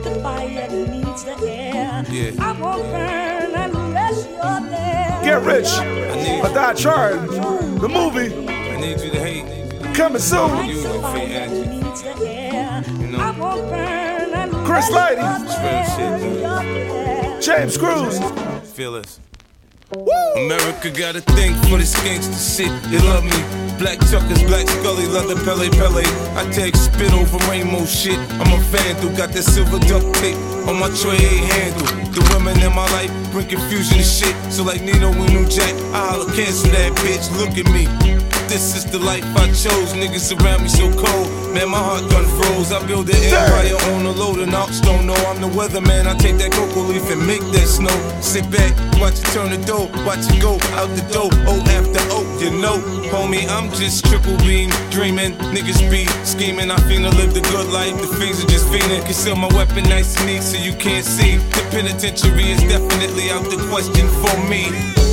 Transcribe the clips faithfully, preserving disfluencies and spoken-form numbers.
the fire needs the air. Yeah. I won't burn unless you're there. Get Rich, but die trying. The movie I need you to hate. coming soon. You and Faye Angie. Needs the air. You know. I won't burn unless Chris Lighty, It's real shit, you're there. James Cruz. Feel this. America got a thing for this gangsta shit. They love me. Black Chuckers, Black Scully, leather Pele Pele. I take spit over rainbow shit. I'm a vandal, got that silver duct tape on my tray handle. The women in my life bring confusion to shit. So like Nino and New Jack, I holla, cancel that bitch. Look at me. This is the life I chose. Niggas around me so cold. Man, my heart gun froze. I build an empire on the load and ox don't know I'm the weatherman. I take that cocoa leaf and make that snow. Sit back, watch it turn the dough. Watch it go out the door. O after O, you know. Homie, I'm just triple beam dreaming. Niggas be scheming. I finna live the good life. The fiends are just fiending. Conceal my weapon nice and neat so you can't see. The penitentiary is definitely out the question for me.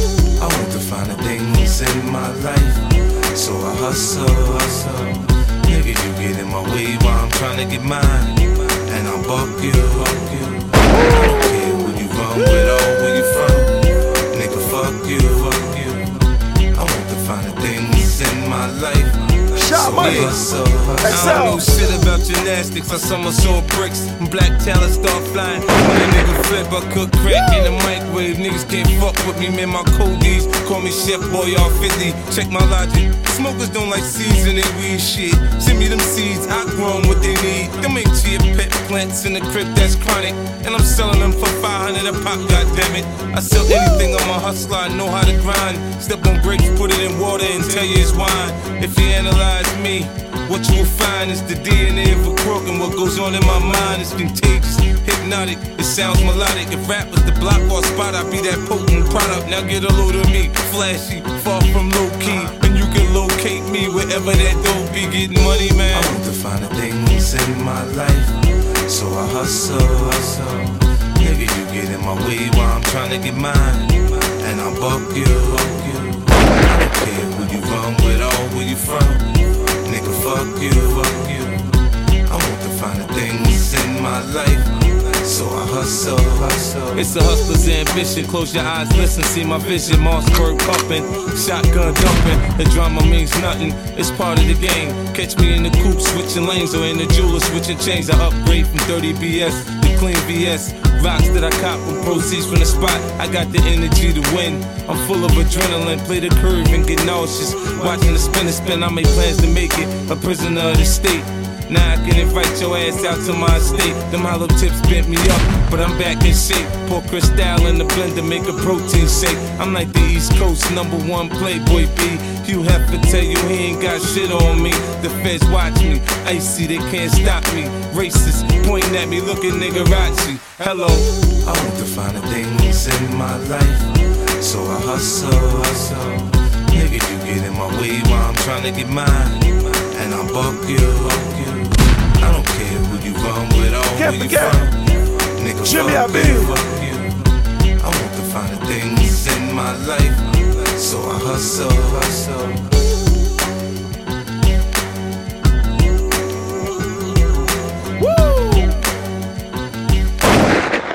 I want to find the things in my life. So I hustle, hustle. Nigga, you get in my way while I'm trying to get mine. And I'll buck you, buck you. I don't care where you run with or where you from. Nigga, fuck you, fuck you. I want to find the things in my life. Shot So money. hustle, hustle. I don't know shit about gymnastics. I somersault bricks. When black talent start flying. When a nigga flip, I cook crack in the microwave. Niggas can't fuck with me, man. My codies call me Chef Boy all fifty. Check my logic. Smokers don't like seeds in their weed shit. Send me them seeds, I grow them what they need. Them ain't chia pet plants in the crib that's chronic. And I'm selling them for five hundred a pop, goddammit. I sell anything, I'm a hustler, I know how to grind. Step on grapes, put it in water and tell you it's wine. If you analyze me, what you will find is the D N A of a crook. And what goes on in my mind is contagious, hypnotic, it sounds melodic. If rap was the block or spot, I'd be that potent product. Now get a load of me, flashy, far from low key. And you can locate me wherever that dope be. Getting money, man. I want to find the things in my life. So I hustle, hustle. Nigga, you get in my way while I'm trying to get mine. And I'll buck you, buck you. I don't care who you run with or where you from. Nigga, fuck you, fuck you. I want to find the things in my life. So I hustle, hustle. It's a hustler's ambition. Close your eyes, listen, see my vision. Mossberg pumping, shotgun dumping. The drama means nothing, it's part of the game. Catch me in the coupe switching lanes or in the jeweler switching chains. I upgrade from dirty B S to clean V S. Rocks that I cop with proceeds from the spot. I got the energy to win. I'm full of adrenaline, play the curve and get nauseous. Watching the spin and spin, I make plans to make it a prisoner of the state. Now I can invite your ass out to my estate. Them hollow tips bent me up, but I'm back in shape. Pour Cristal in the blender, make a protein shake. I'm like the East Coast number one Playboy B. Hugh Hefner tell you he ain't got shit on me. The feds watch me, icy, they can't stop me. Racist, pointing at me, looking nigga-rachi. Hello, I want to find the things in my life. So I hustle, hustle. Nigga, you get in my way while I'm trying to get mine. And I'll buck you, buck you. I don't care who you run with or where you from. Nigga, Jimmy, fuck I you, fuck you. I want to find the things in my life. So I hustle, hustle.